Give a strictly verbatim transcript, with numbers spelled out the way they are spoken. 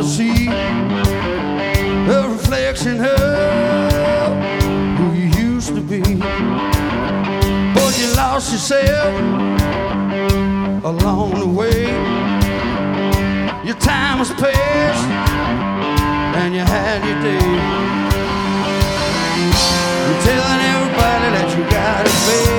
see a reflection of who you used to be. But you lost yourself along the way. Your time has passed,